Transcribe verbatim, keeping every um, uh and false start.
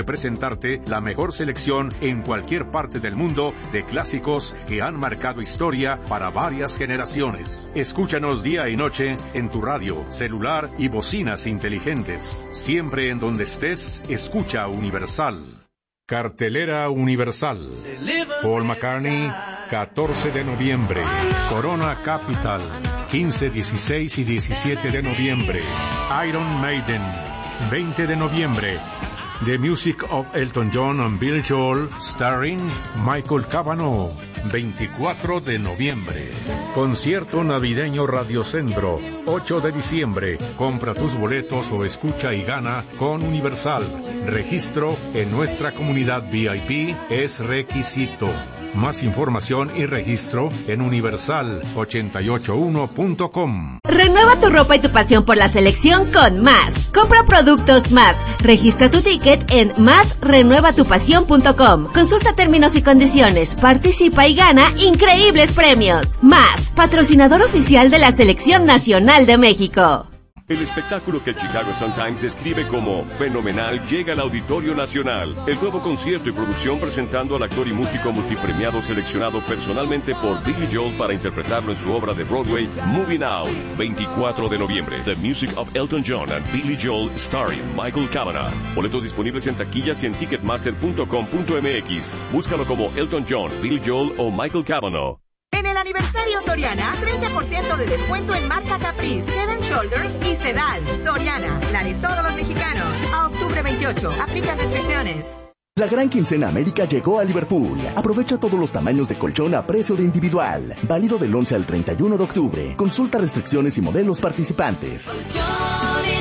presentarte la mejor selección en cualquier parte del mundo de clásicos que han marcado historia para varias generaciones. Escúchanos día y noche en tu radio, celular y bocinas inteligentes. Siempre en donde estés, escucha Universal. Cartelera Universal. Paul McCartney, catorce de noviembre. Corona Capital, quince, dieciséis y diecisiete de noviembre. Iron Maiden, veinte de noviembre. The Music of Elton John and Billy Joel, starring Michael Cavanaugh, veinticuatro de noviembre. Concierto navideño Radiocentro, ocho de diciembre. Compra tus boletos o escucha y gana con Universal. Registro en nuestra comunidad V I P es requisito. Más información y registro en universal ochenta y ocho uno punto com. Renueva tu ropa y tu pasión por la selección con Más. Compra productos Más. Registra tu ticket en más renueva tu pasión punto com. Consulta términos y condiciones. Participa y gana increíbles premios. Más, patrocinador oficial de la Selección Nacional de México. El espectáculo que el Chicago Sun-Times describe como fenomenal llega al Auditorio Nacional. El nuevo concierto y producción presentando al actor y músico multipremiado seleccionado personalmente por Billy Joel para interpretarlo en su obra de Broadway, Moving Out, veinticuatro de noviembre. The Music of Elton John and Billy Joel starring Michael Cavanaugh. Boletos disponibles en taquillas y en ticketmaster punto com punto m x. Búscalo como Elton John, Billy Joel o Michael Cavanaugh. En el aniversario Soriana, treinta por ciento de descuento en marca Caprice, Head and Shoulders y Sedal. Soriana, la de todos los mexicanos. A octubre veintiocho, aplican restricciones. La gran quincena América llegó a Liverpool. Aprovecha todos los tamaños de colchón a precio de individual. Válido del once al treinta y uno de octubre. Consulta restricciones y modelos participantes. Colchones